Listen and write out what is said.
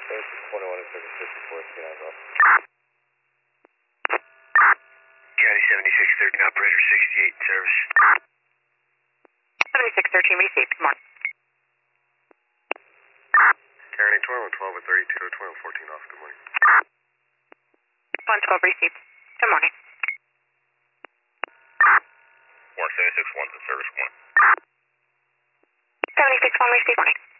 21 and 54, Seattle. County 7613, operator 68 service. 7613 received. Good morning. County 12 and 32, 1214 off. Good morning. 112 received. Good morning. 1761 to service 1. 761 received. Morning.